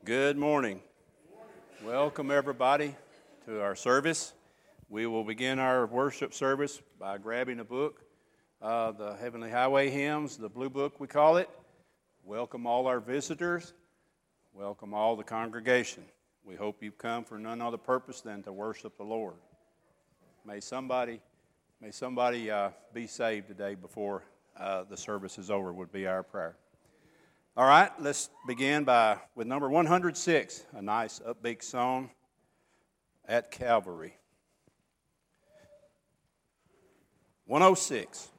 Good morning. Welcome everybody to our service. We will begin our worship service by grabbing a book, the Heavenly Highway Hymns, the Blue Book we call it. Welcome all our visitors. Welcome all the congregation. We hope you've come for none other purpose than to worship the Lord. May somebody be saved today before the service is over would be our prayer. All right, let's begin with number 106, a nice upbeat song, At Calvary. 106.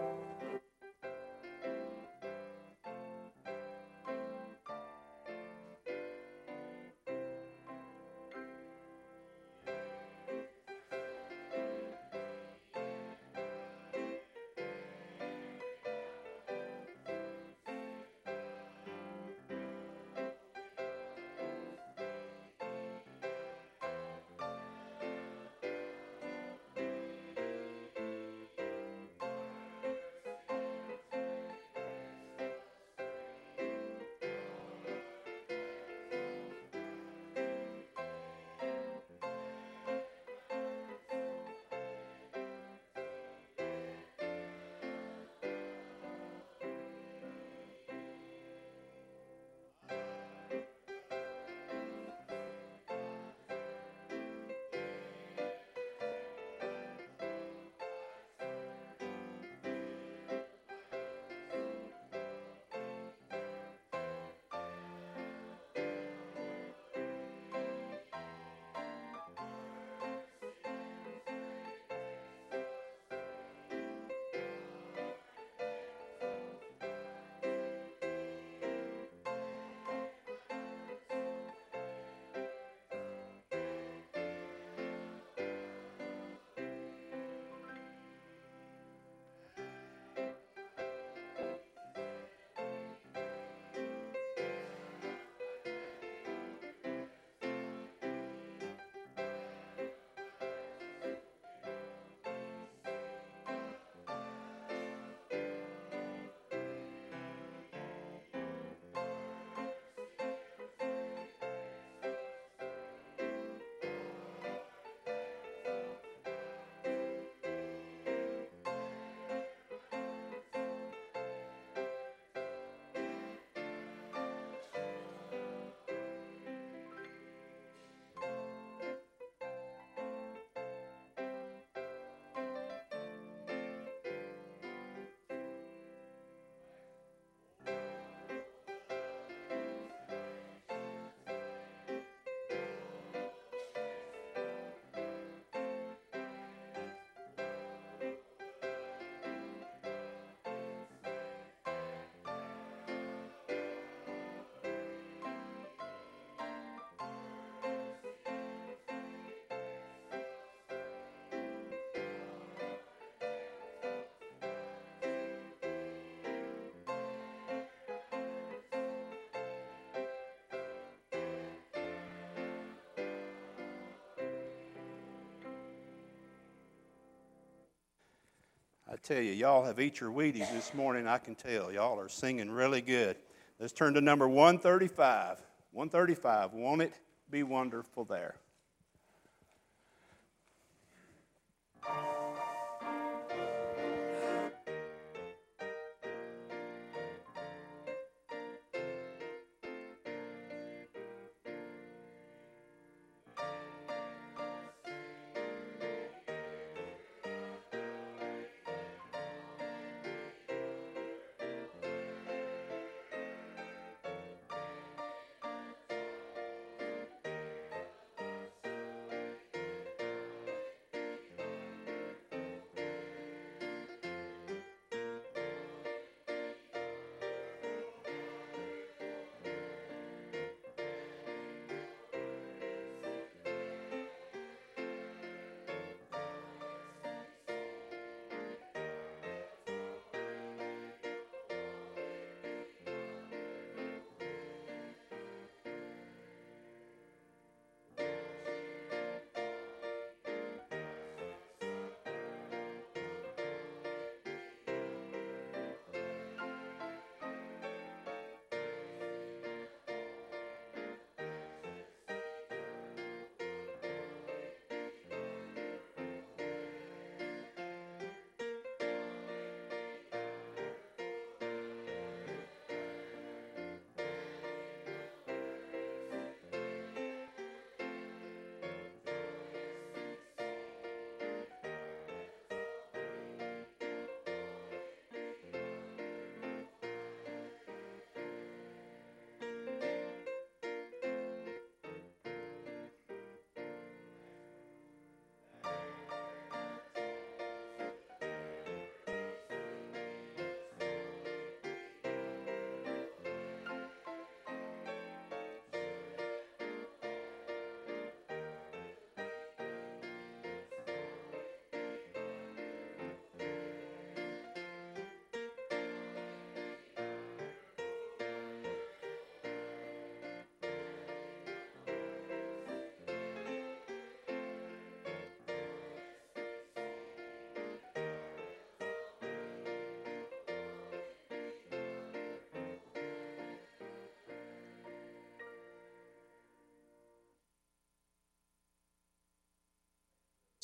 I tell you, y'all have eat your Wheaties this morning, I can tell. Y'all are singing really good. Let's turn to number 135. 135, Won't It Be Wonderful There?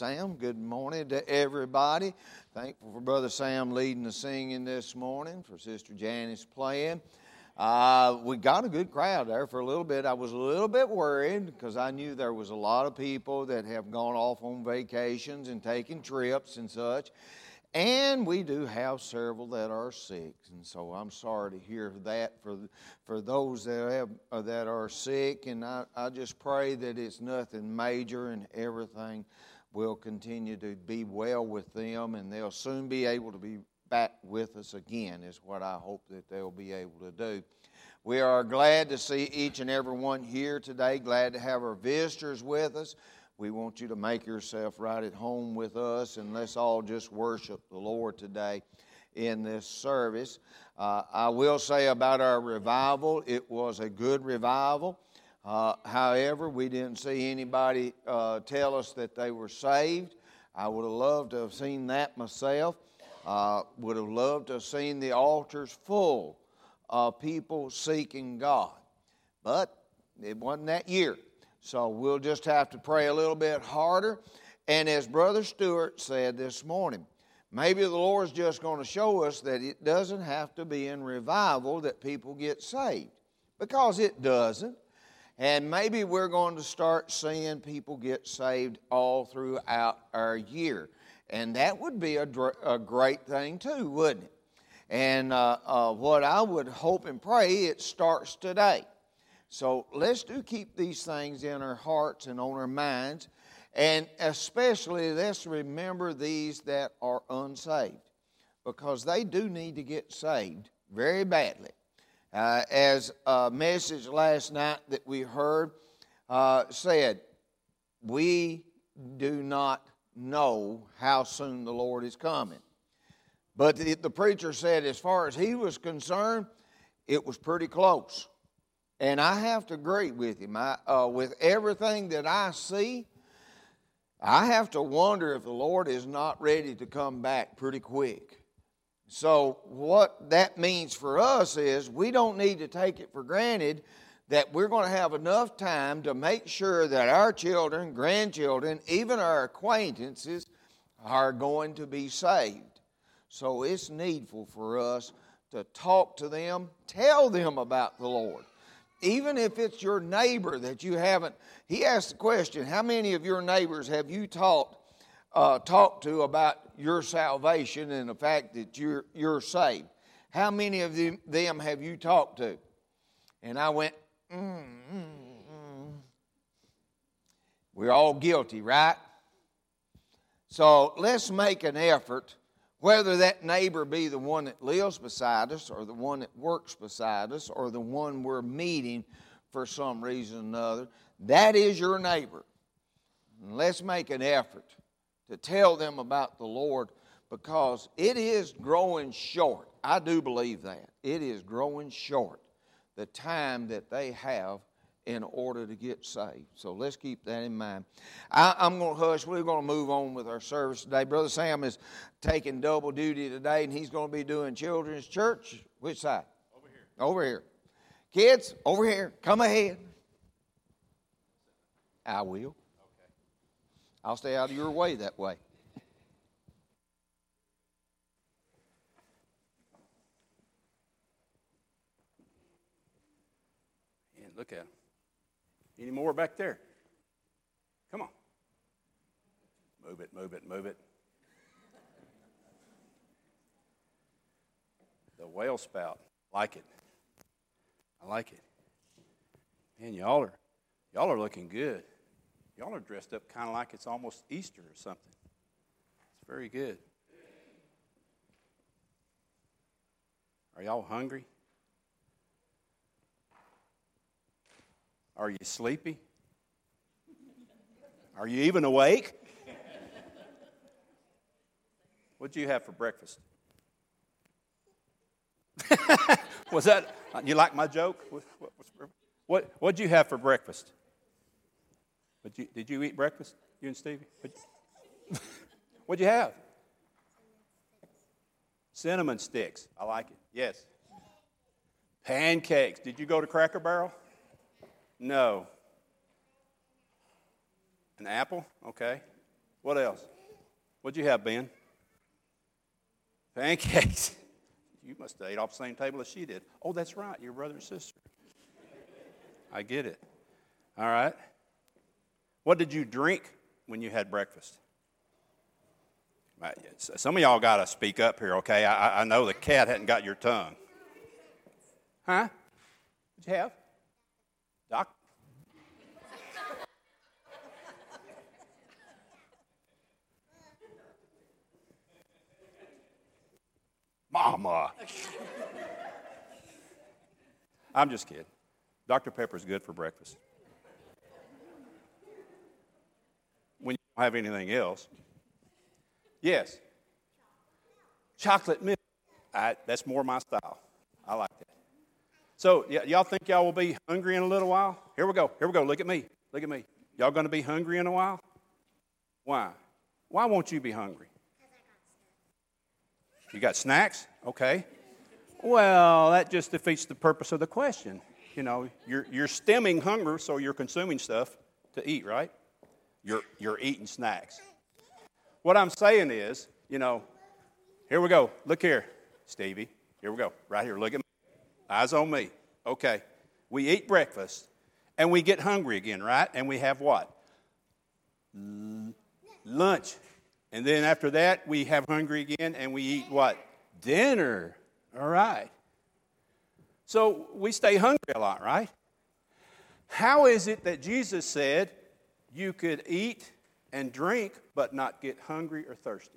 Sam. Good morning to everybody. Thankful for Brother Sam leading the singing this morning, for Sister Janice playing. We got a good crowd there for a little bit. I was a little bit worried because I knew there was a lot of people that have gone off on vacations and taking trips and such. And we do have several that are sick, and so I'm sorry to hear that for those that are sick. And I just pray that it's nothing major and everything will continue to be well with them, and they'll soon be able to be back with us again, is what I hope that they'll be able to do. We are glad to see each and every one here today, glad to have our visitors with us. We want you to make yourself right at home with us, and let's all just worship the Lord today in this service. I will say about our revival, it was a good revival. However, we didn't see anybody tell us that they were saved. I would have loved to have seen that myself. Would have loved to have seen the altars full of people seeking God. But it wasn't that year. So we'll just have to pray a little bit harder. And as Brother Stewart said this morning, maybe the Lord's just going to show us that it doesn't have to be in revival that people get saved. Because it doesn't. And maybe we're going to start seeing people get saved all throughout our year. And that would be a great thing too, wouldn't it? And what I would hope and pray, it starts today. So let's keep these things in our hearts and on our minds. And especially let's remember these that are unsaved. Because they do need to get saved very badly. As a message last night that we heard said, we do not know how soon the Lord is coming. But the preacher said as far as he was concerned, it was pretty close. And I have to agree with him. With everything that I see, I have to wonder if the Lord is not ready to come back pretty quick. So what that means for us is we don't need to take it for granted that we're going to have enough time to make sure that our children, grandchildren, even our acquaintances are going to be saved. So it's needful for us to talk to them, tell them about the Lord. Even if it's your neighbor that you haven't, he asked the question, how many of your neighbors have you talked to about your salvation and the fact that you're saved? How many of them have you talked to? And I went, We're all guilty, right? So let's make an effort, whether that neighbor be the one that lives beside us or the one that works beside us or the one we're meeting for some reason or another, that is your neighbor. And let's make an effort to tell them about the Lord, because it is growing short. I do believe that. It is growing short, the time that they have in order to get saved. So let's keep that in mind. I'm going to hush. We're going to move on with our service today. Brother Sam is taking double duty today, and he's going to be doing children's church. Which side? Over here. Over here. Kids, over here. Come ahead. I will. Okay. I'll stay out of your way that way. And look at them. Any more back there? Come on. Move it, move it, move it. The whale spout. Like it. I like it. Man, y'all are looking good. Y'all are dressed up kind of like it's almost Easter or something. It's very good. Are y'all hungry? Are you sleepy? Are you even awake? What'd you have for breakfast? Was that, you like my joke? What'd you have for breakfast? Did you eat breakfast, you and Stevie? What'd you have? Cinnamon sticks. I like it. Yes. Pancakes. Did you go to Cracker Barrel? No. An apple? Okay. What else? What'd you have, Ben? Pancakes. You must have ate off the same table as she did. Oh, that's right. Your brother and sister. I get it. All right. What did you drink when you had breakfast? Some of y'all got to speak up here, okay? I know the cat hadn't got your tongue. Huh? What'd you have? Doc? Mama. I'm just kidding. Dr. Pepper's good for breakfast. When you don't have anything else. Yes. Chocolate milk. That's more my style. I like that. So, y'all think y'all will be hungry in a little while? Here we go. Look at me. Y'all going to be hungry in a while? Why? Why won't you be hungry? You got snacks? Okay. Well, that just defeats the purpose of the question. You know, you're stemming hunger, so you're consuming stuff to eat, right? You're eating snacks. What I'm saying is, you know, here we go. Look here, Stevie. Here we go. Right here. Look at me. Eyes on me. Okay. We eat breakfast, and we get hungry again, right? And we have what? Lunch. And then after that, we have hungry again, and we eat what? Dinner. All right. So we stay hungry a lot, right? How is it that Jesus said you could eat and drink but not get hungry or thirsty?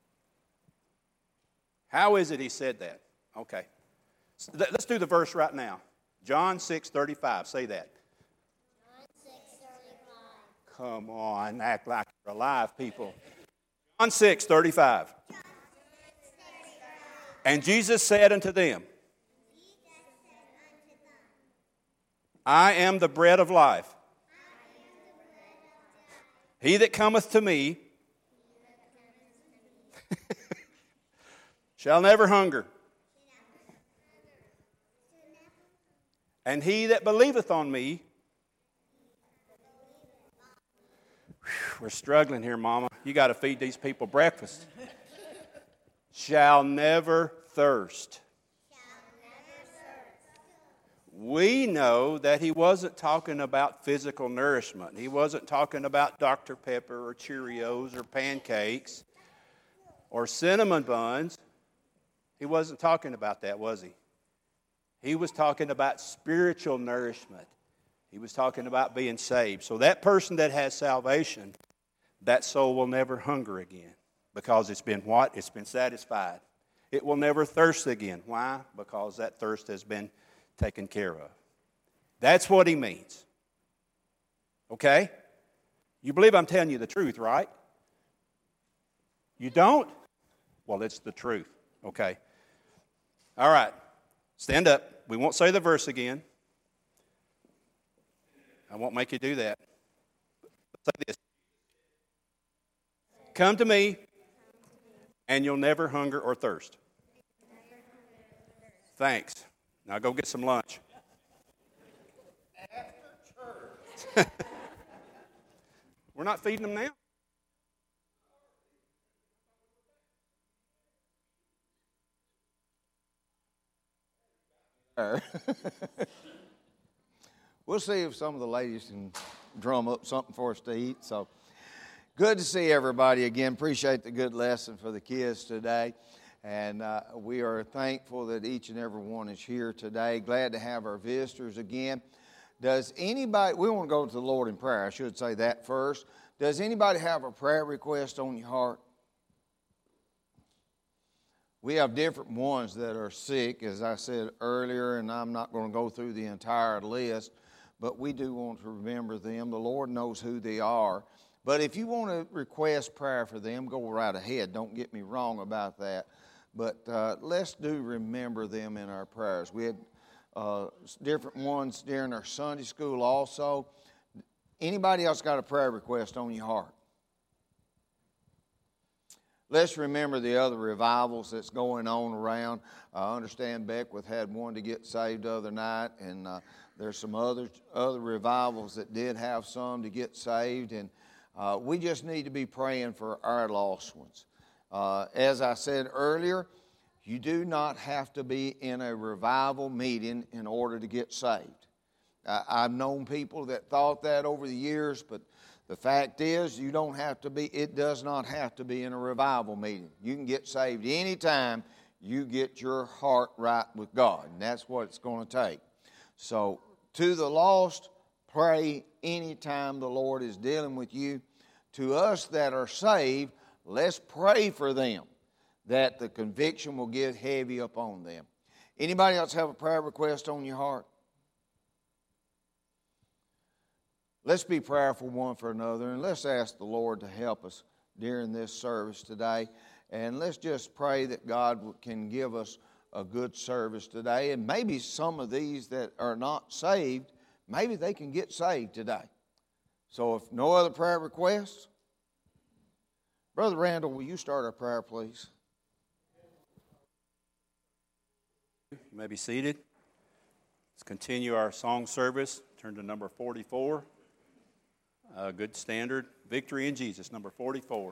How is it he said that? Okay. Let's do the verse right now. John 6:35. Say that. John 6:35. Come on, act like you're alive, people. John 6:35. And Jesus said unto them, I am the bread of life. He that cometh to me shall never hunger. And he that believeth on me, we're struggling here, Mama. You got to feed these people breakfast. Shall never thirst. We know that he wasn't talking about physical nourishment. He wasn't talking about Dr. Pepper or Cheerios or pancakes or cinnamon buns. He wasn't talking about that, was he? He was talking about spiritual nourishment. He was talking about being saved. So that person that has salvation, that soul will never hunger again because it's been what? It's been satisfied. It will never thirst again. Why? Because that thirst has been taken care of. That's what he means. Okay? You believe I'm telling you the truth, right? You don't? Well, it's the truth. Okay. All right. Stand up. We won't say the verse again. I won't make you do that. Say this. Come to me, and you'll never hunger or thirst. Thanks. Now go get some lunch. After church. We're not feeding them now? We'll see if some of the ladies can drum up something for us to eat. So good to see everybody again. Appreciate the good lesson for the kids today. And we are thankful that each and every one is here today. Glad to have our visitors again. Does anybody, we want to go to the Lord in prayer. I should say that first. Does anybody have a prayer request on your heart? We have different ones that are sick, as I said earlier, and I'm not going to go through the entire list, but we do want to remember them. The Lord knows who they are. But if you want to request prayer for them, go right ahead. Don't get me wrong about that. But let's do remember them in our prayers. We had different ones during our Sunday school also. Anybody else got a prayer request on your heart? Let's remember the other revivals that's going on around. I understand Beckwith had one to get saved the other night, and there's some other revivals that did have some to get saved. And We just need to be praying for our lost ones. As I said earlier, you do not have to be in a revival meeting in order to get saved. I've known people that thought that over the years, but the fact is, it does not have to be in a revival meeting. You can get saved anytime you get your heart right with God, and that's what it's going to take. So, to the lost, pray anytime the Lord is dealing with you. To us that are saved, let's pray for them, that the conviction will get heavy upon them. Anybody else have a prayer request on your heart? Let's be prayerful one for another, and let's ask the Lord to help us during this service today. And let's just pray that God can give us a good service today. And maybe some of these that are not saved, maybe they can get saved today. So if no other prayer requests, Brother Randall, will you start our prayer, please? You may be seated. Let's continue our song service. Turn to number 44. Good standard. Victory in Jesus, number 44.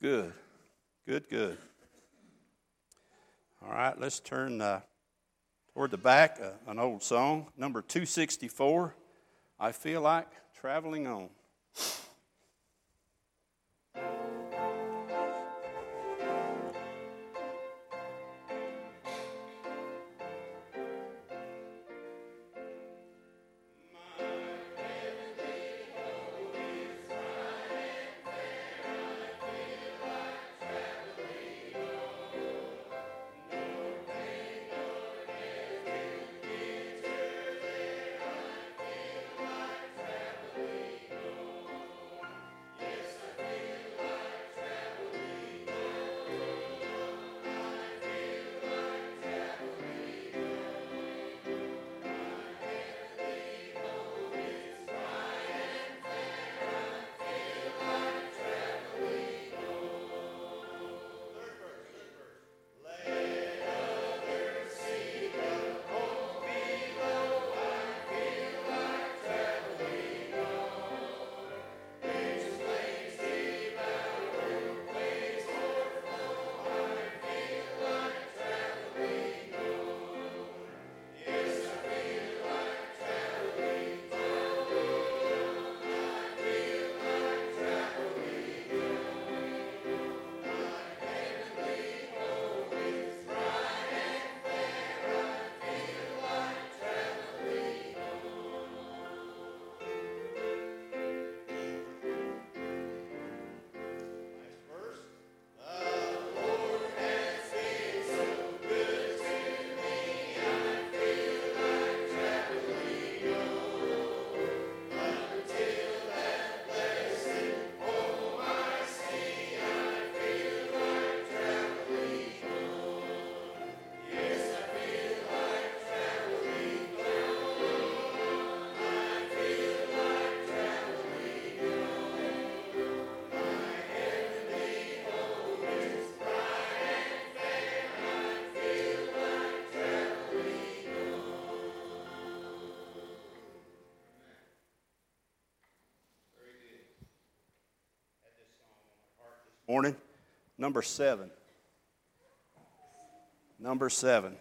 Good. Good, good. All right, let's turn toward the back, an old song, number 264, I Feel Like Traveling On. Morning, number 7. Number 7.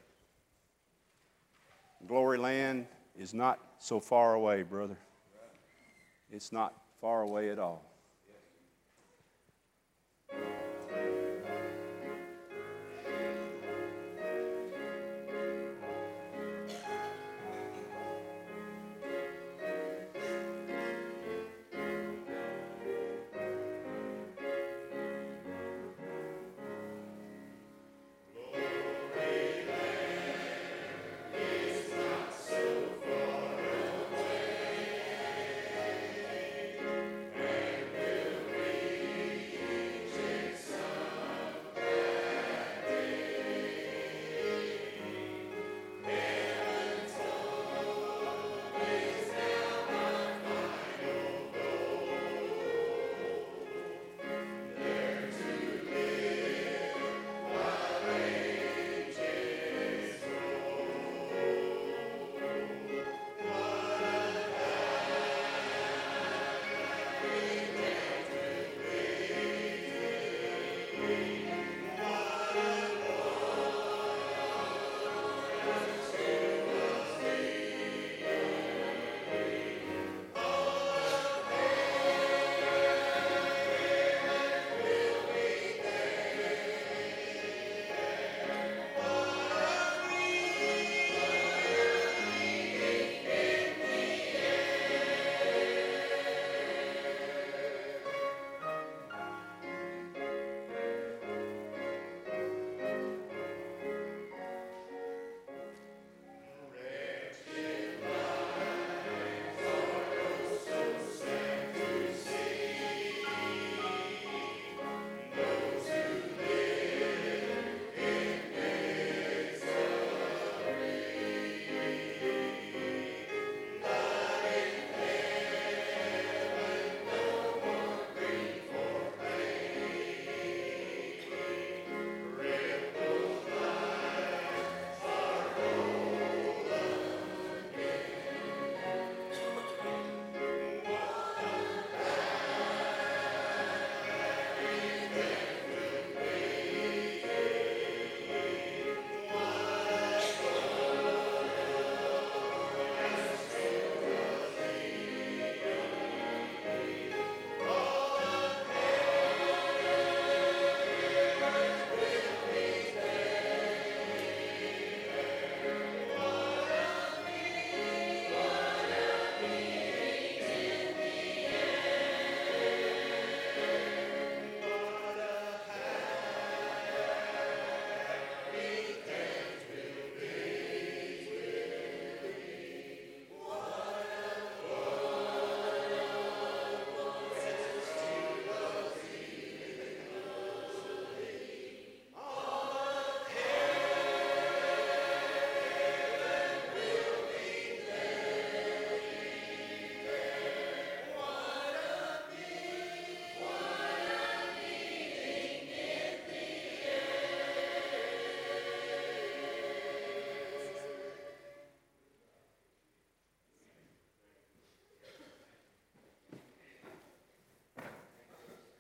Glory land is not so far away, brother. It's not far away at all.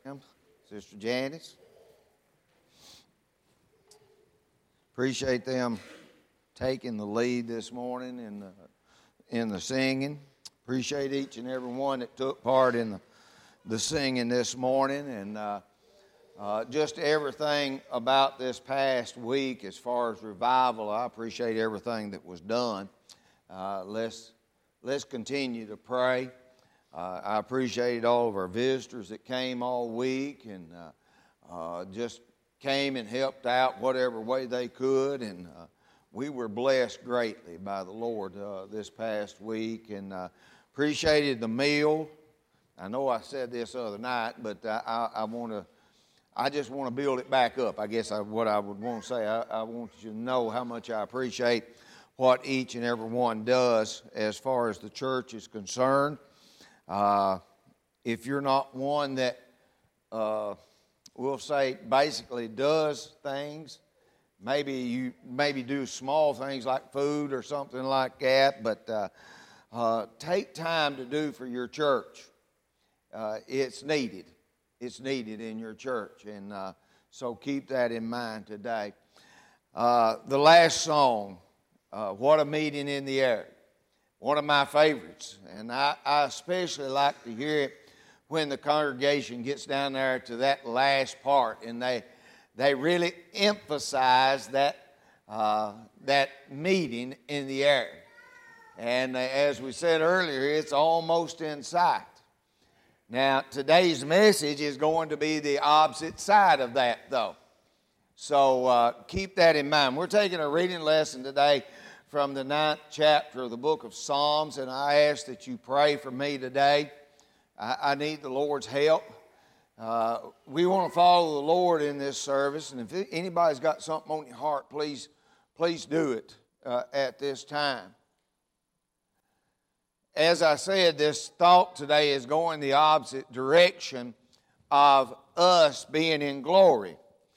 Sister Janice. Appreciate them taking the lead this morning in the singing. Appreciate each and every one that took part in the singing this morning, and just everything about this past week as far as revival. I appreciate everything that was done. Let's continue to pray. I appreciated all of our visitors that came all week and just came and helped out whatever way they could, and we were blessed greatly by the Lord this past week, and appreciated the meal. I know I said this the other night, but I just want to build it back up. I guess what I would want to say, I want you to know how much I appreciate what each and every one does as far as the church is concerned. If you're not one that we'll say basically does things, maybe you do small things like food or something like that, but take time to do for your church. It's needed. It's needed in your church, and so keep that in mind today. The last song, What a Meeting in the Air, one of my favorites, and I especially like to hear it when the congregation gets down there to that last part, and they really emphasize that meeting in the air. And as we said earlier, it's almost in sight. Now, today's message is going to be the opposite side of that, though. So keep that in mind. We're taking a reading lesson today from the 9th chapter of the book of Psalms, and I ask that you pray for me today. I need the Lord's help. We want to follow the Lord in this service, and if anybody's got something on your heart, please do it at this time. As I said, this thought today is going the opposite direction of us being in glory.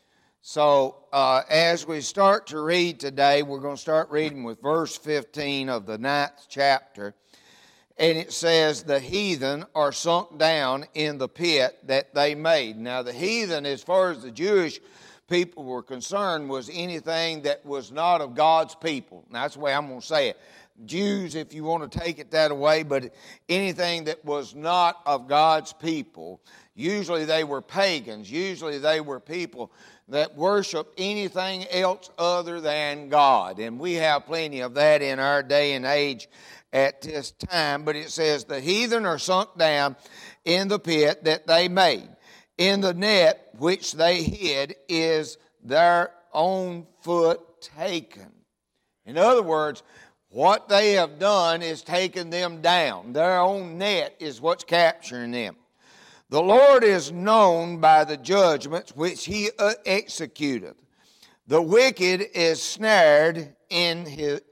So as we start to read today, we're going to start reading with verse 15 of the 9th chapter. And it says, the heathen are sunk down in the pit that they made. Now the heathen, as far as the Jewish people were concerned, was anything that was not of God's people. Now that's the way I'm going to say it. Jews, if you want to take it that way, but anything that was not of God's people. Usually they were pagans. Usually they were people that worshiped anything else other than God. And we have plenty of that in our day and age at this time. But it says, the heathen are sunk down in the pit that they made. In the net which they hid is their own foot taken. In other words, what they have done is taken them down. Their own net is what's capturing them. The Lord is known by the judgments which he executeth. The wicked is snared in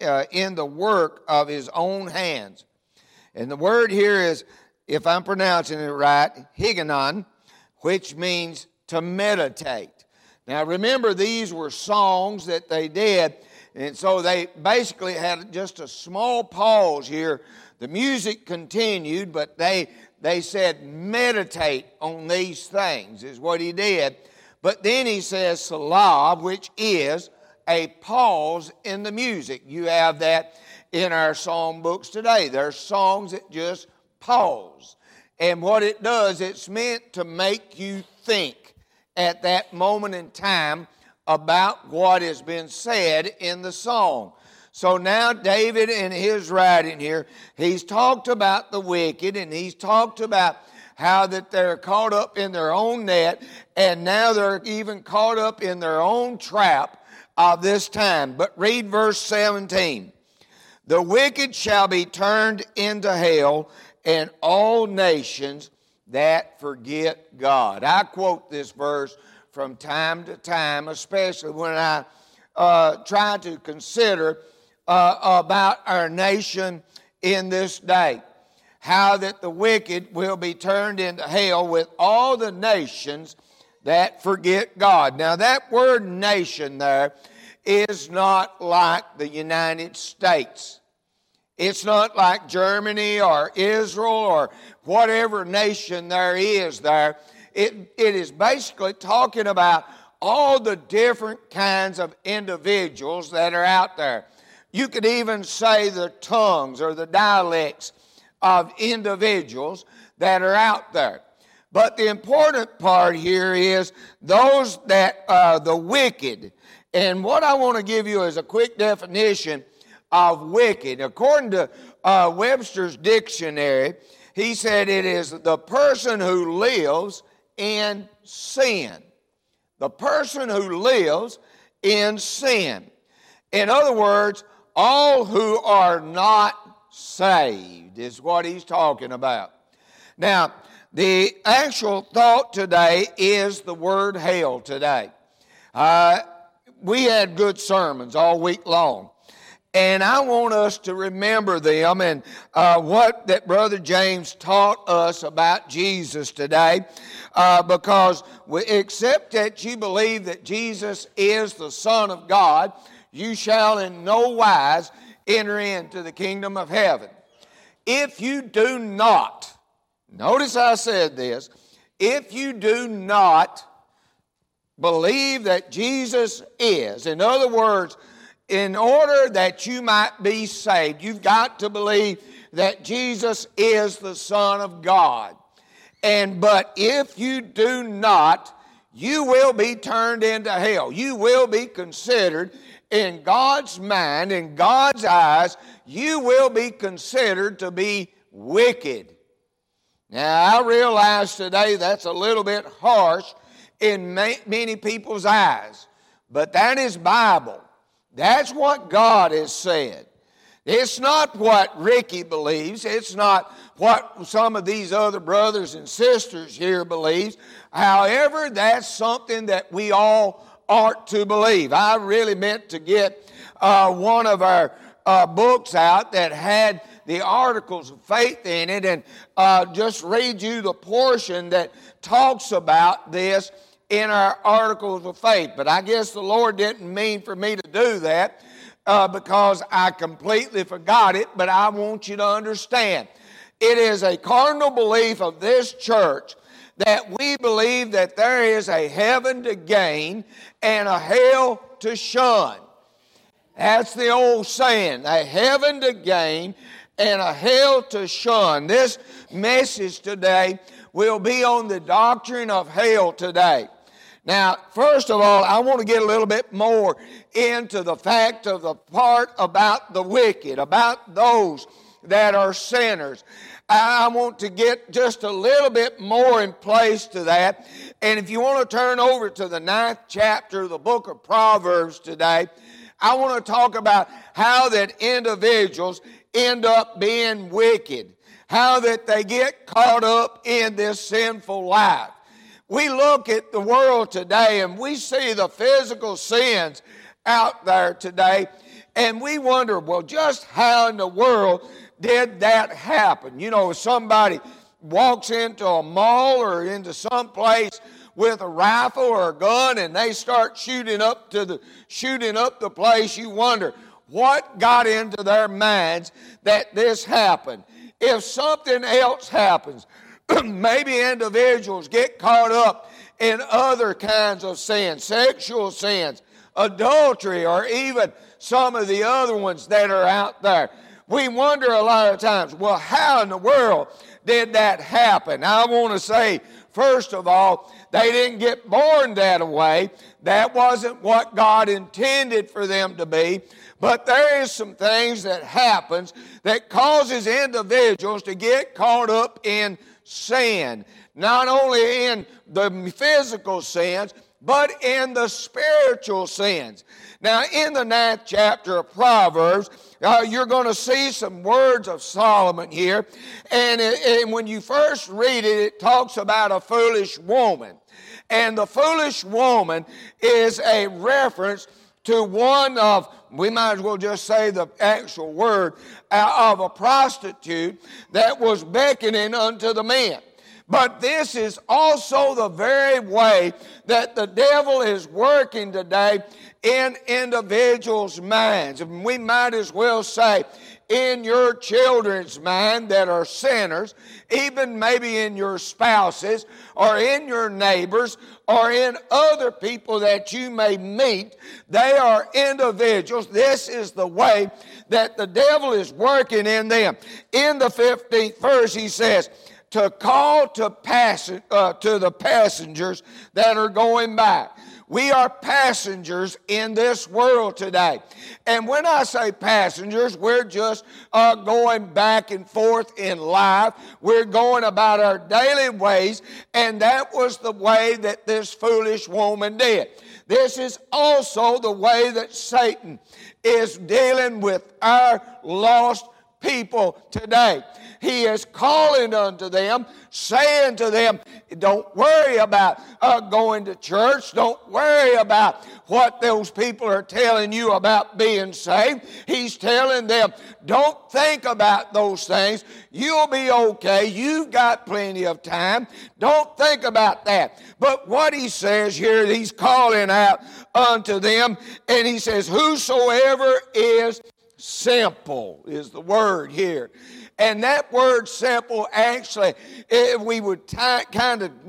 the work of his own hands. And the word here is, if I'm pronouncing it right, higanon, which means to meditate. Now remember, these were songs that they did, and so they basically had just a small pause here. The music continued, but they said meditate on these things is what he did. But then he says Salah, which is a pause in the music. You have that in our psalm books today. There are songs that just pause. And what it does, it's meant to make you think at that moment in time about what has been said in the song. So now David in his writing here, he's talked about the wicked, and he's talked about how that they're caught up in their own net, and now they're even caught up in their own trap of this time. But read verse 17. The wicked shall be turned into hell, and all nations that forget God. I quote this verse from time to time, especially when I try to consider about our nation in this day. How that the wicked will be turned into hell with all the nations that forget God. Now that word nation there is not like the United States. It's not like Germany or Israel or whatever nation there is there. it is basically talking about all the different kinds of individuals that are out there. You could even say the tongues or the dialects of individuals that are out there. But the important part here is those that are the wicked. And what I want to give you is a quick definition of wicked. According to Webster's dictionary, he said it is the person who lives in sin. The person who lives in sin. In other words, all who are not saved is what he's talking about. Now, the actual thought today is the word hell today. We had good sermons all week long. And I want us to remember them and what that Brother James taught us about Jesus today. Because except that you believe that Jesus is the Son of God, you shall in no wise enter into the kingdom of heaven. If you do not, notice I said this, if you do not believe that Jesus is, in other words, in order that you might be saved, you've got to believe that Jesus is the Son of God. But if you do not, you will be turned into hell. You will be considered, in God's mind, in God's eyes, you will be considered to be wicked. Now, I realize today that's a little bit harsh in many people's eyes, but that is Bible. That's what God has said. It's not what Ricky believes. It's not what some of these other brothers and sisters here believes. However, that's something that we all ought to believe. I really meant to get one of our books out that had the articles of faith in it and just read you the portion that talks about this in our articles of faith. But I guess the Lord didn't mean for me to do that because I completely forgot it. But I want you to understand, it is a cardinal belief of this church that we believe that there is a heaven to gain and a hell to shun. That's the old saying, a heaven to gain and a hell to shun. This message today will be on the doctrine of hell today. Now, first of all, I want to get a little bit more into the fact of the part about the wicked, about those that are sinners. I want to get just a little bit more in place to that. And if you want to turn over to the 9th chapter of the book of Proverbs today, I want to talk about how that individuals end up being wicked, how that they get caught up in this sinful life. We look at the world today and we see the physical sins out there today, and we wonder, well, just how in the world did that happen? You know, if somebody walks into a mall or into some place with a rifle or a gun and they start shooting up the place, you wonder what got into their minds that this happened. If something else happens, maybe individuals get caught up in other kinds of sins, sexual sins, adultery, or even some of the other ones that are out there. We wonder a lot of times, well, how in the world did that happen? I want to say, first of all, they didn't get born that way. That wasn't what God intended for them to be. But there is some things that happens that causes individuals to get caught up in sin. Not only in the physical sins, but in the spiritual sins. Now, in the 9th chapter of Proverbs, you're going to see some words of Solomon here. And when you first read it, it talks about a foolish woman. And the foolish woman is a reference to one of, we might as well just say the actual word, of a prostitute that was beckoning unto the men. But this is also the very way that the devil is working today in individuals' minds. And we might as well say in your children's mind that are sinners, even maybe in your spouses or in your neighbors or in other people that you may meet. They are individuals. This is the way that the devil is working in them. In the 15th verse, he says, to call to the passengers that are going by. We are passengers in this world today. And when I say passengers, we're just going back and forth in life. We're going about our daily ways, and that was the way that this foolish woman did. This is also the way that Satan is dealing with our lost people today. He is calling unto them, saying to them, don't worry about going to church. Don't worry about what those people are telling you about being saved. He's telling them, don't think about those things. You'll be okay. You've got plenty of time. Don't think about that. But what he says here, he's calling out unto them, and he says, whosoever is simple is the word here. And that word simple, actually, if we would kind of,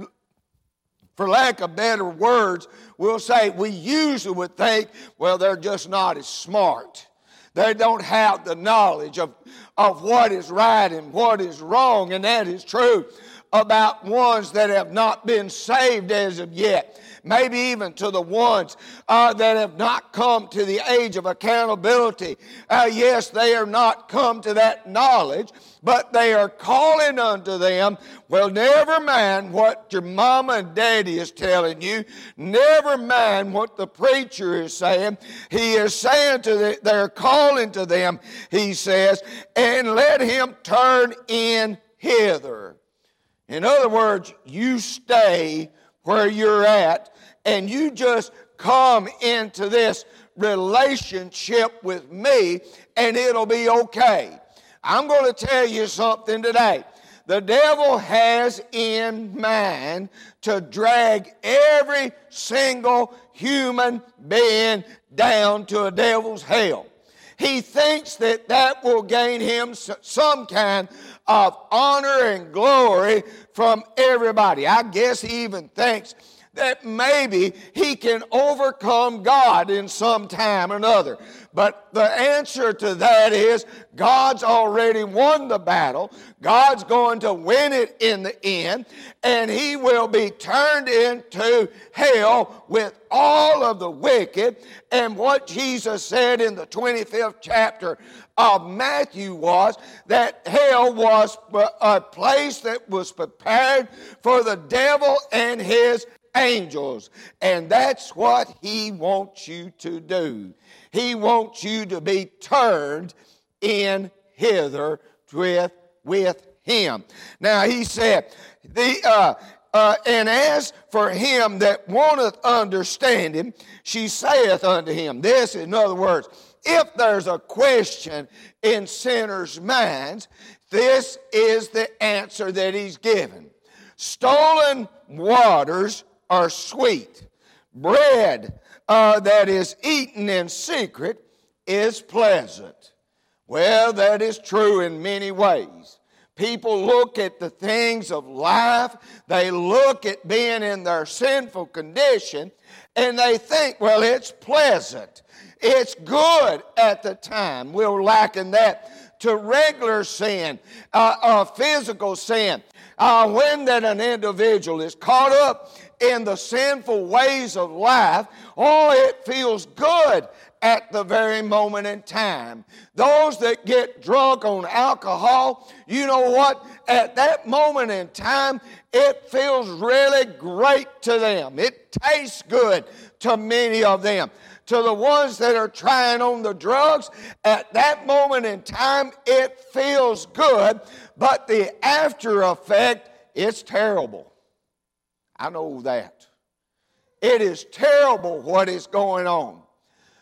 for lack of better words, we'll say we usually would think, well, they're just not as smart. They don't have the knowledge of what is right and what is wrong, and that is true about ones that have not been saved as of yet. Maybe even to the ones that have not come to the age of accountability. Yes, they are not come to that knowledge, but they are calling unto them, well, never mind what your mama and daddy is telling you. Never mind what the preacher is saying. He is saying to them, they're calling to them, he says, and let him turn in hither. In other words, you stay where you're at, and you just come into this relationship with me, and it'll be okay. I'm going to tell you something today. The devil has in mind to drag every single human being down to a devil's hell. He thinks that that will gain him some kind of honor and glory from everybody. I guess he even thinks that maybe he can overcome God in some time or another. But the answer to that is God's already won the battle. God's going to win it in the end, and he will be turned into hell with all of the wicked. And what Jesus said in the 25th chapter of Matthew was that hell was a place that was prepared for the devil and his angels. And that's what he wants you to do. He wants you to be turned in hither with him. Now he said, and as for him that wanteth understanding, she saith unto him. This, in other words, if there's a question in sinners' minds, this is the answer that he's given. Stolen waters are sweet. Bread that is eaten in secret is pleasant. Well, that is true in many ways. People look at the things of life, they look at being in their sinful condition, and they think, well, it's pleasant. It's good at the time. We're lacking that to regular sin, physical sin. When that an individual is caught up in the sinful ways of life, it feels good at the very moment in time. Those that get drunk on alcohol, you know what? At that moment in time, it feels really great to them. It tastes good to many of them. To the ones that are trying on the drugs, at that moment in time, it feels good, but the after effect, it's terrible. I know that. It is terrible what is going on.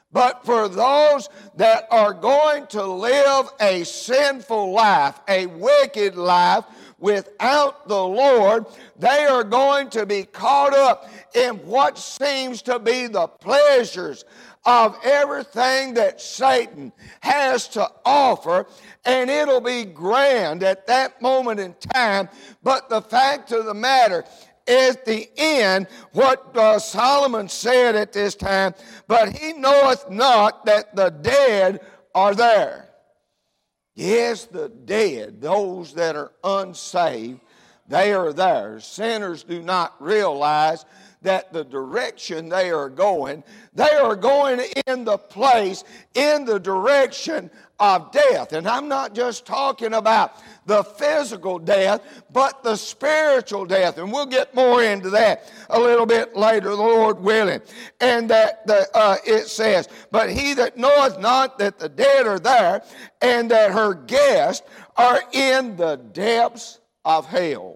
But for those that are going to live a sinful life, a wicked life, without the Lord, they are going to be caught up in what seems to be the pleasures of everything that Satan has to offer, and it'll be grand at that moment in time. But the fact of the matter is, the end, what Solomon said at this time, but he knoweth not that the dead are there. Yes, the dead, those that are unsaved, they are there. Sinners do not realize that the direction they are going in the place, in the direction of death. And I'm not just talking about the physical death, but the spiritual death. And we'll get more into that a little bit later, the Lord willing. And that it says, but he that knoweth not that the dead are there, and that her guests are in the depths of hell.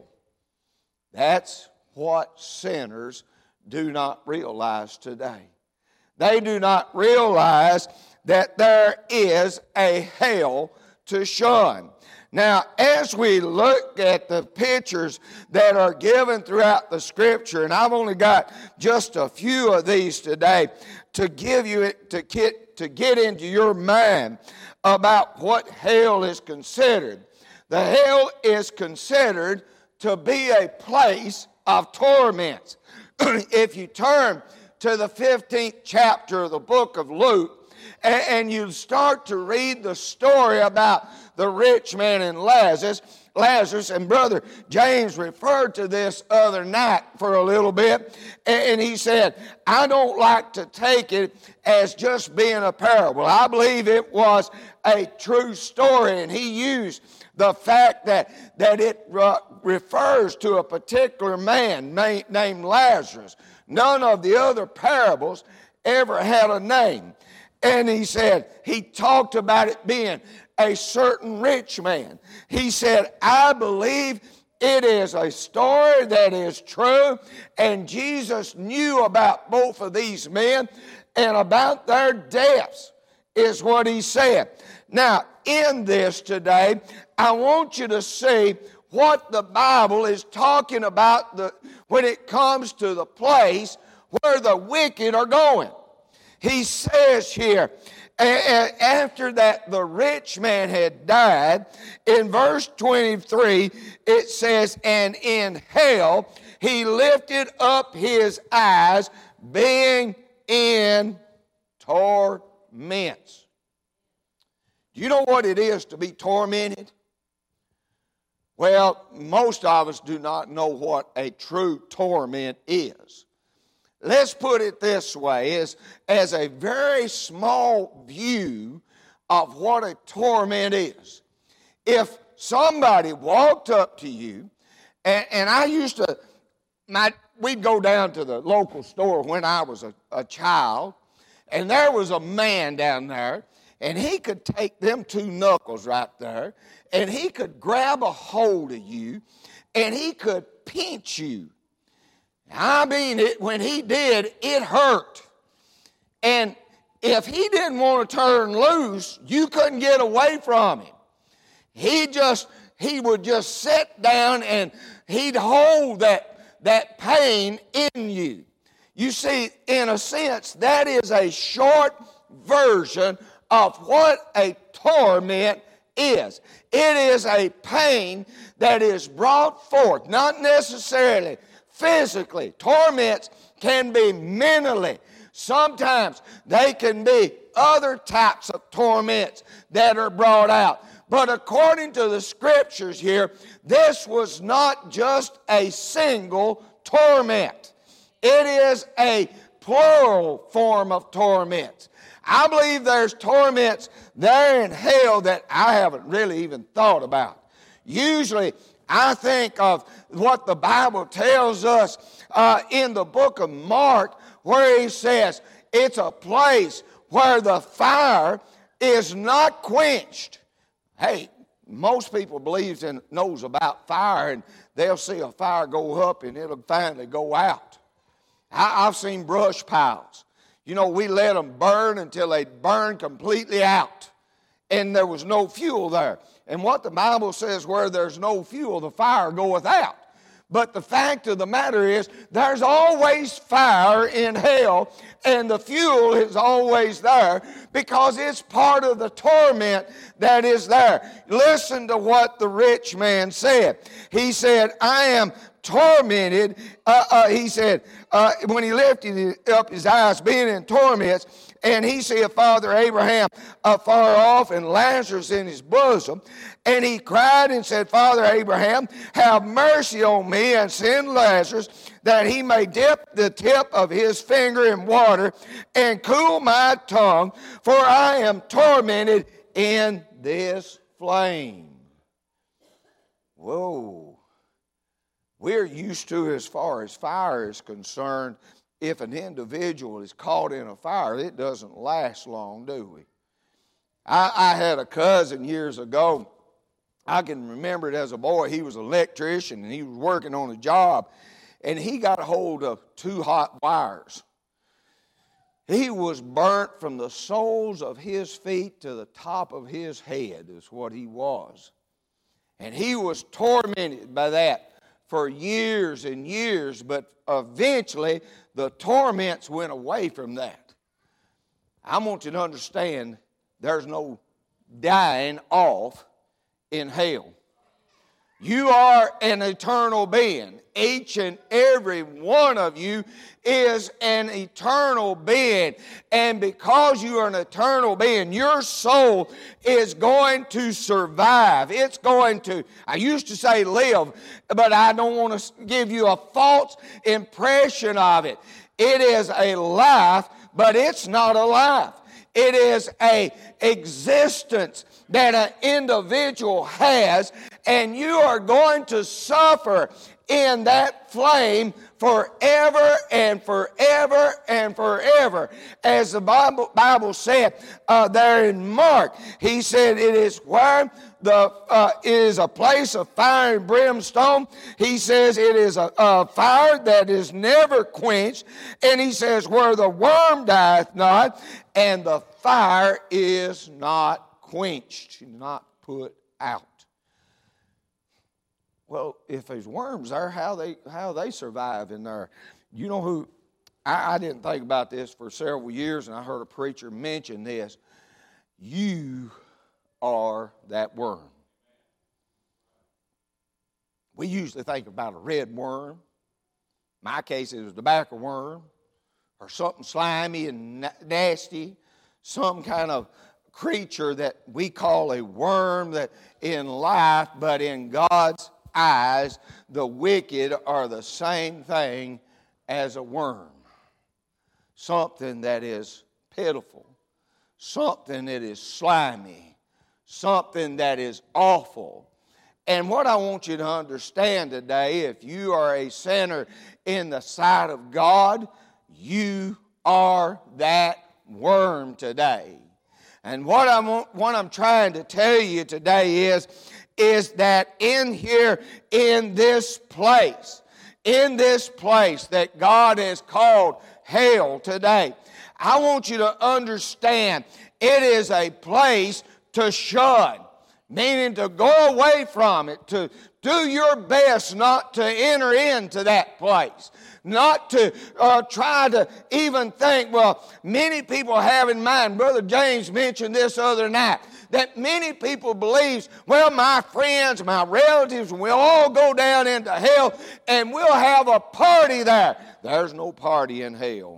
That's what sinners do not realize today. They do not realize that there is a hell to shun. Now, as we look at the pictures that are given throughout the Scripture, and I've only got just a few of these today to give you it, to get into your mind about what hell is considered. The hell is considered to be a place of torments. If you turn to the 15th chapter of the book of Luke, and you start to read the story about the rich man and Lazarus, and Brother James referred to this other night for a little bit, and he said, I don't like to take it as just being a parable. I believe it was a true story, and he used the fact that it refers to a particular man named Lazarus. None of the other parables ever had a name. And he said, he talked about it being a certain rich man. He said, I believe it is a story that is true, and Jesus knew about both of these men and about their deaths, is what he said. Now, in this today, I want you to see what the Bible is talking about when it comes to the place where the wicked are going. He says here, after that the rich man had died, in verse 23, it says, and in hell he lifted up his eyes, being in torments. Do you know what it is to be tormented? Well, most of us do not know what a true torment is. Let's put it this way, as a very small view of what a torment is. If somebody walked up to you, and I used to, we'd go down to the local store when I was a child, and there was a man down there, and he could take them two knuckles right there, and he could grab a hold of you, and he could pinch you. I mean, when he did, it hurt. And if he didn't want to turn loose, you couldn't get away from him. He would just sit down and he'd hold that pain in you. You see, in a sense, that is a short version of what a torment is. It is a pain that is brought forth, not necessarily physically. Torments can be mentally. Sometimes they can be other types of torments that are brought out. But according to the Scriptures here, this was not just a single torment. It is a plural form of torment. I believe there's torments there in hell that I haven't really even thought about. Usually, I think of what the Bible tells us in the book of Mark, where he says it's a place where the fire is not quenched. Hey, most people knows about fire, and they'll see a fire go up and it'll finally go out. I've seen brush piles. You know, we let them burn until they burned completely out. And there was no fuel there. And what the Bible says, where there's no fuel, the fire goeth out. But the fact of the matter is, there's always fire in hell, and the fuel is always there because it's part of the torment that is there. Listen to what the rich man said. He said, I am tormented. He said, when he lifted up his eyes, being in torments, and he saw Father Abraham afar off and Lazarus in his bosom. And he cried and said, Father Abraham, have mercy on me and send Lazarus that he may dip the tip of his finger in water and cool my tongue, for I am tormented in this flame. Whoa. We're used to, as far as fire is concerned, if an individual is caught in a fire, it doesn't last long, do we? I had a cousin years ago. I can remember it as a boy. He was an electrician, and he was working on a job, and he got a hold of 2 hot wires. He was burnt from the soles of his feet to the top of his head is what he was. And he was tormented by that for years and years, but eventually the torments went away from that. I want you to understand there's no dying off in hell. You are an eternal being. Each and every one of you is an eternal being. And because you are an eternal being, your soul is going to survive. It's going to, I used to say live, but I don't want to give you a false impression of it. It is a life, but it's not a life. It is an existence that an individual has, and you are going to suffer in that flame forever and forever and forever. As the Bible said there in Mark, he said it is where it is a place of fire and brimstone. He says it is a fire that is never quenched. And he says where the worm dieth not and the fire is not quenched, not put out. Well, if there's worms there, how they survive in there? You know who? I didn't think about this for several years, and I heard a preacher mention this. You are that worm. We usually think about a red worm. In my case, it was a tobacco worm, or something slimy and nasty, some kind of creature that we call a worm that in life, but in God's eyes, the wicked are the same thing as a worm. Something that is pitiful, something that is slimy, something that is awful. And what I want you to understand today, if you are a sinner in the sight of God, you are that worm today. And what I'm trying to tell you today is that in here, in this place that God has called hell today, I want you to understand it is a place to shun, meaning to go away from it, to do your best not to enter into that place, not to try to even think, well, many people have in mind, Brother James mentioned this other night, that many people believe, well, my friends, my relatives, we'll all go down into hell and we'll have a party there. There's no party in hell.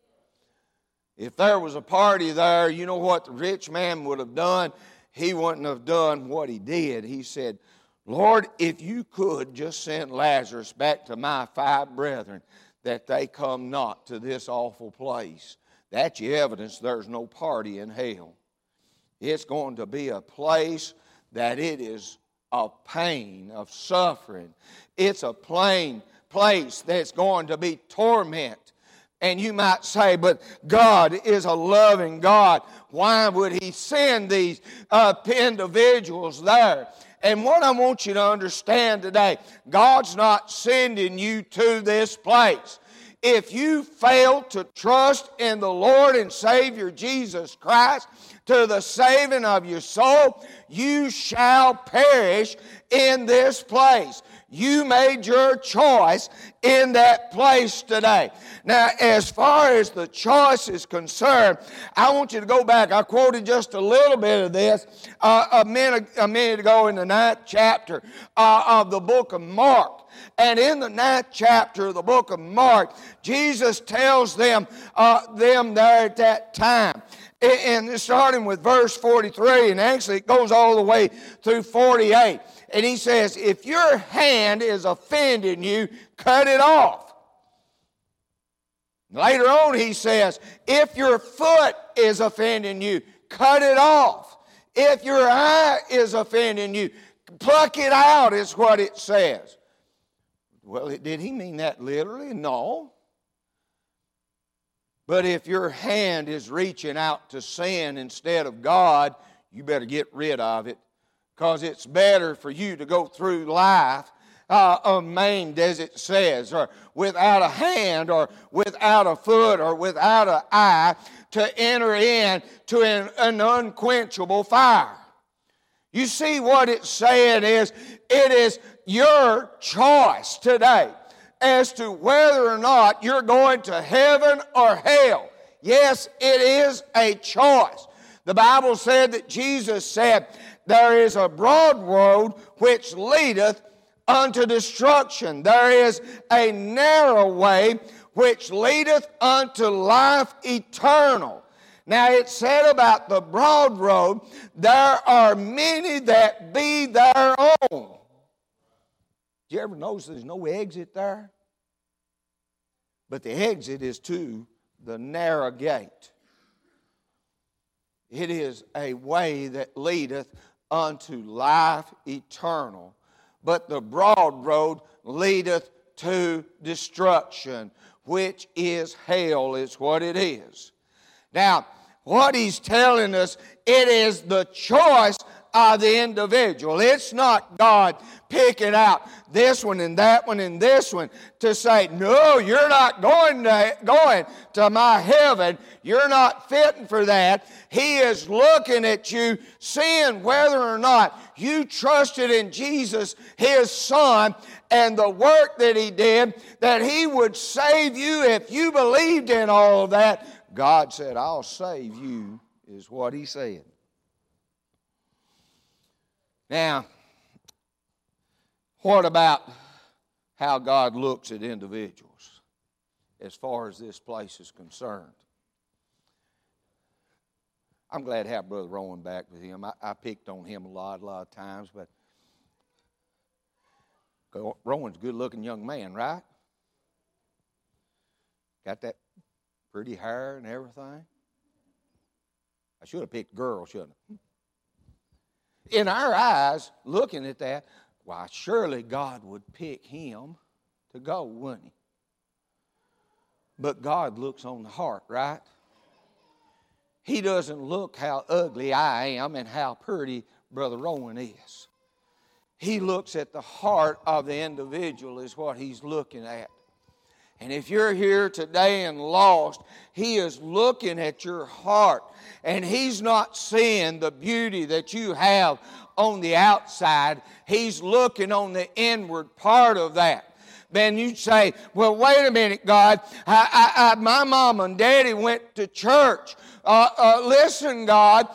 If there was a party there, you know what the rich man would have done? He wouldn't have done what he did. He said, Lord, if you could just send Lazarus back to my 5 brethren, that they come not to this awful place. That's your evidence there's no party in hell. It's going to be a place that it is of pain, of suffering. It's a plain place that's going to be torment. And you might say, but God is a loving God. Why would He send these individuals there? And what I want you to understand today, God's not sending you to this place. if you fail to trust in the Lord and Savior Jesus Christ to the saving of your soul, you shall perish in this place. You made your choice in that place today. Now, as far as the choice is concerned, I want you to go back. I quoted just a little bit of this a minute ago in the 9th chapter of the book of Mark. And in the 9th chapter of the book of Mark, Jesus tells them there at that time, and starting with verse 43, and actually it goes all the way through 48. And he says, if your hand is offending you, cut it off. Later on he says, if your foot is offending you, cut it off. If your eye is offending you, pluck it out, is what it says. Well, did he mean that literally? No. But if your hand is reaching out to sin instead of God, you better get rid of it. Because it's better for you to go through life unmaimed, as it says, or without a hand, or without a foot, or without an eye, to enter into an unquenchable fire. You see what it's saying is, it is your choice today as to whether or not you're going to heaven or hell. Yes, it is a choice. The Bible said that Jesus said, there is a broad road which leadeth unto destruction. There is a narrow way which leadeth unto life eternal. Now it said about the broad road, there are many that be their own. Did you ever notice there's no exit there? But the exit is to the narrow gate. It is a way that leadeth unto life eternal. But the broad road leadeth to destruction, which is hell, is what it is. Now, what he's telling us, it is the choice of the individual. It's not God picking out this one and that one and this one to say, no, you're not going to my heaven. You're not fitting for that. He is looking at you, seeing whether or not you trusted in Jesus, His Son, and the work that He did, that He would save you if you believed in all of that. God said, I'll save you, is what He said. Now, what about how God looks at individuals as far as this place is concerned? I'm glad to have Brother Rowan back with him. I picked on him a lot of times, but Rowan's a good-looking young man, right? Got that pretty hair and everything. I should have picked a girl, shouldn't I? In our eyes, looking at that, why, surely God would pick him to go, wouldn't He? But God looks on the heart, right? He doesn't look how ugly I am and how pretty Brother Rowan is. He looks at the heart of the individual is what He's looking at. And if you're here today and lost, He is looking at your heart. And He's not seeing the beauty that you have on the outside. He's looking on the inward part of that. Then you say, well, wait a minute, God. My mom and daddy went to church. Listen, God.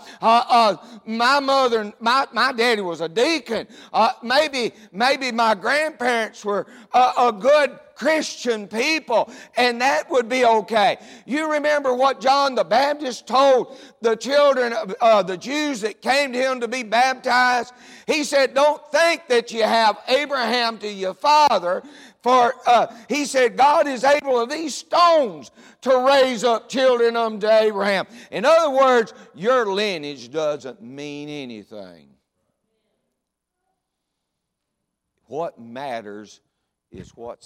My daddy was a deacon. Maybe my grandparents were a good Christian people, and that would be okay. You remember what John the Baptist told the children of the Jews that came to him to be baptized? He said, don't think that you have Abraham to your father, for he said, God is able of these stones to raise up children unto Abraham. In other words, your lineage doesn't mean anything. What matters is what's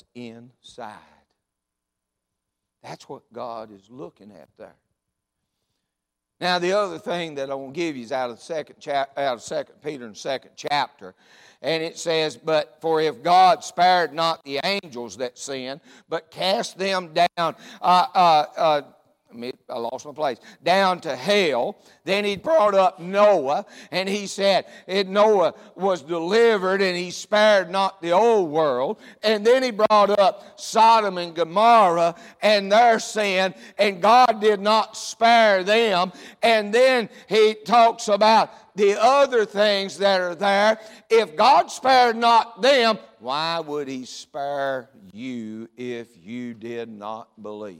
inside. That's what God is looking at there. Now, the other thing that I want to give you is out of 2 Peter and 2nd chapter. And it says, but for if God spared not the angels that sinned, but cast them down, I lost my place, down to hell. Then he brought up Noah, and he said, Noah was delivered, and he spared not the old world. And then he brought up Sodom and Gomorrah and their sin, and God did not spare them. And then he talks about the other things that are there. If God spared not them, why would he spare you if you did not believe?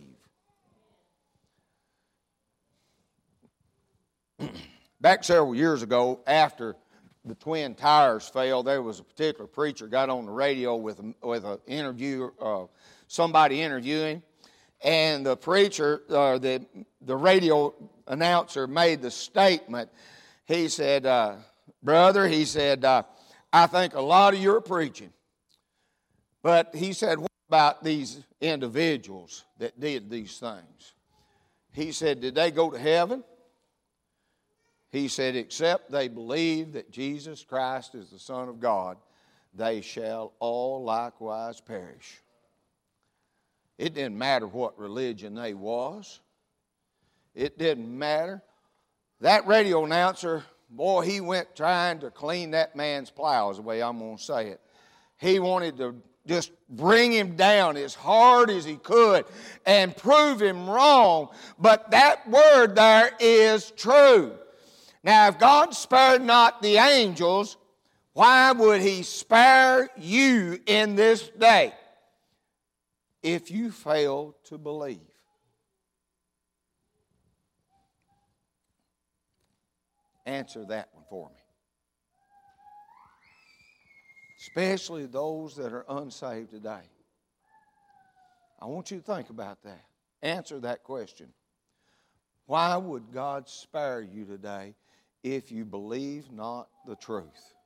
Back several years ago, after the Twin Towers fell, there was a particular preacher got on the radio with an interview, somebody interviewing, and the preacher, the radio announcer made the statement. He said, brother, he said, I think a lot of your preaching. But he said, what about these individuals that did these things? He said, did they go to heaven? He said, except they believe that Jesus Christ is the Son of God, they shall all likewise perish. It didn't matter what religion they was. It didn't matter. That radio announcer, boy, he went trying to clean that man's plow, is the way I'm going to say it. He wanted to just bring him down as hard as he could and prove him wrong. But that word there is true. Now, if God spared not the angels, why would he spare you in this day if you fail to believe? Answer that one for me. Especially those that are unsaved today. I want you to think about that. Answer that question. Why would God spare you today if you believe not the truth?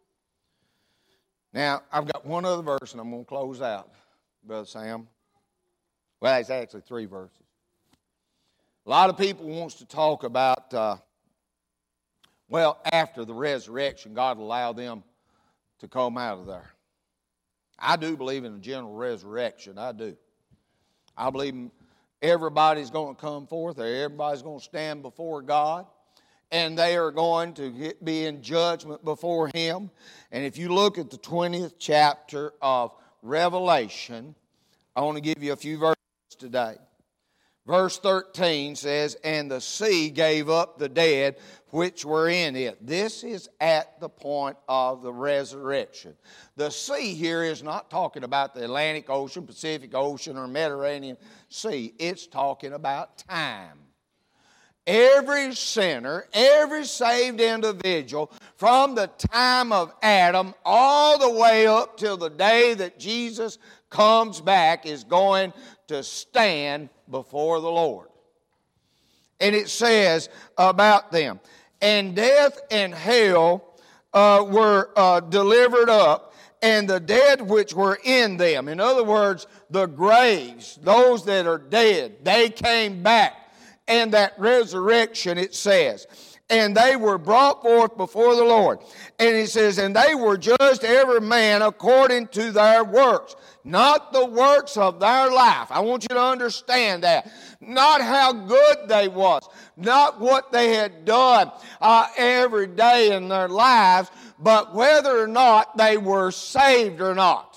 Now, I've got one other verse, and I'm going to close out, Brother Sam. Well, it's actually 3 verses. A lot of people wants to talk about, after the resurrection, God allowed them to come out of there. I do believe in a general resurrection. I do. I believe everybody's going to come forth there. Everybody's going to stand before God. And they are going to be in judgment before Him. And if you look at the 20th chapter of Revelation, I want to give you a few verses today. Verse 13 says, and the sea gave up the dead which were in it. This is at the point of the resurrection. The sea here is not talking about the Atlantic Ocean, Pacific Ocean, or Mediterranean Sea. It's talking about time. Every sinner, every saved individual, from the time of Adam all the way up till the day that Jesus comes back, is going to stand before the Lord. And it says about them, and death and hell were delivered up, and the dead which were in them. In other words, the graves, those that are dead, they came back. And that resurrection, it says, and they were brought forth before the Lord. And it says, and they were judged every man according to their works. Not the works of their life. I want you to understand that. Not how good they was. Not what they had done every day in their lives. But whether or not they were saved or not.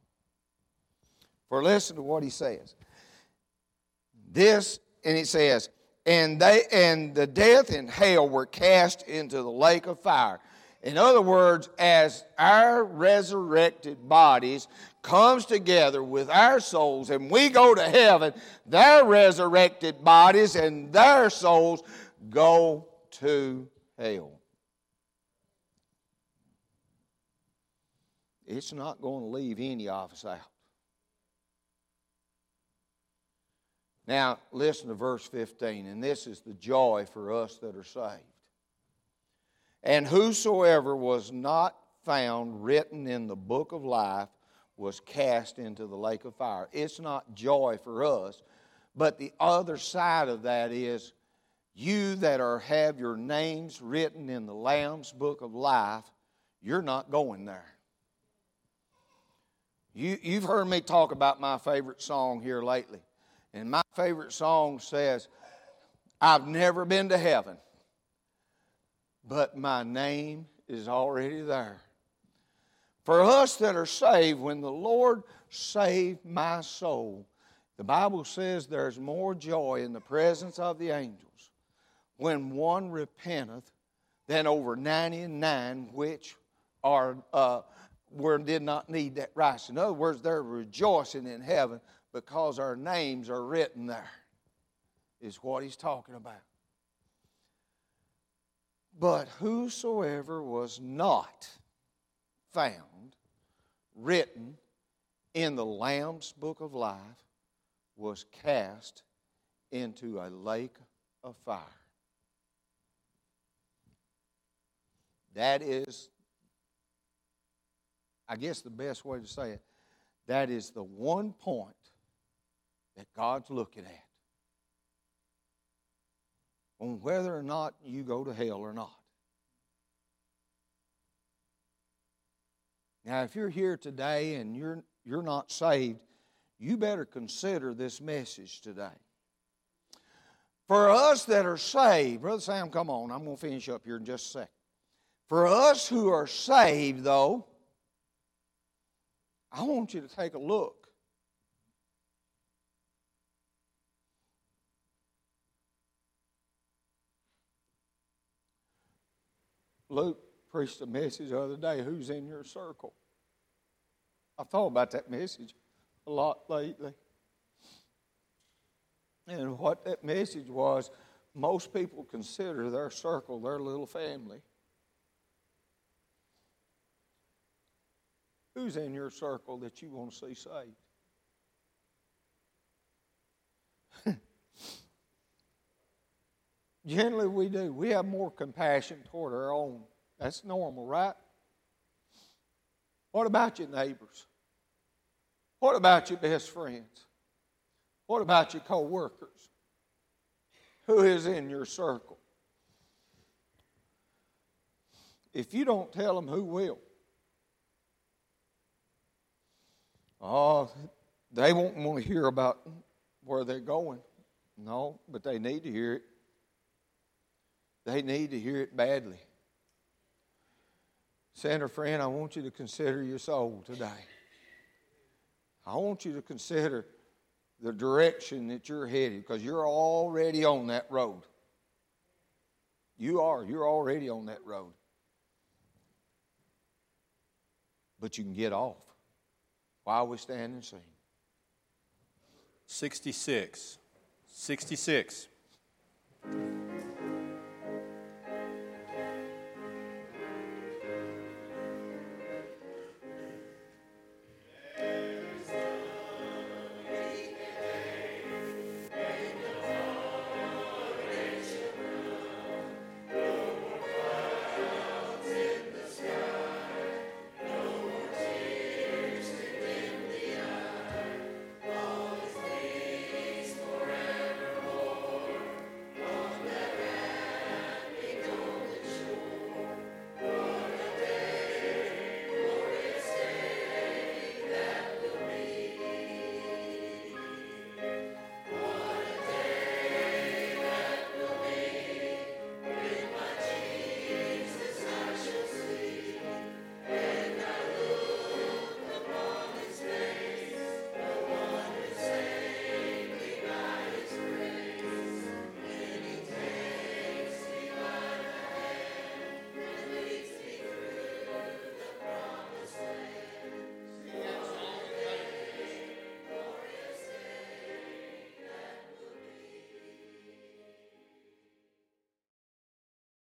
For listen to what he says. And it says, and the death and hell were cast into the lake of fire. In other words, as our resurrected bodies comes together with our souls and we go to heaven, their resurrected bodies and their souls go to hell. It's not going to leave any of us out. Now, listen to verse 15, and this is the joy for us that are saved. And whosoever was not found written in the book of life was cast into the lake of fire. It's not joy for us, but the other side of that is You that have your names written in the Lamb's book of life, you're not going there. You've heard me talk about my favorite song here lately. And my favorite song says, I've never been to heaven, but my name is already there. For us that are saved, when the Lord saved my soul, the Bible says there's more joy in the presence of the angels when one repenteth than over 99 which did not need that righteousness. In other words, they're rejoicing in heaven because our names are written there, is what he's talking about. But whosoever was not found written in the Lamb's book of life was cast into a lake of fire. That is, I guess the best way to say it, that is the one point that God's looking at on whether or not you go to hell or not. Now, if you're here today and you're not saved, you better consider this message today. For us that are saved, Brother Sam, come on, I'm going to finish up here in just a second. For us who are saved, though, I want you to take a look. Luke preached a message the other day, who's in your circle? I've thought about that message a lot lately. And what that message was, most people consider their circle their little family. Who's in your circle that you want to see saved? Generally we do. We have more compassion toward our own. That's normal, right? What about your neighbors? What about your best friends? What about your co-workers? Who is in your circle? If you don't tell them, who will? Oh, they won't want to hear about where they're going. No, but they need to hear it. They need to hear it badly. Senator friend, I want you to consider your soul today. I want you to consider the direction that you're headed, because you're already on that road. You are. You're already on that road. But you can get off while we stand and sing. 66. 66.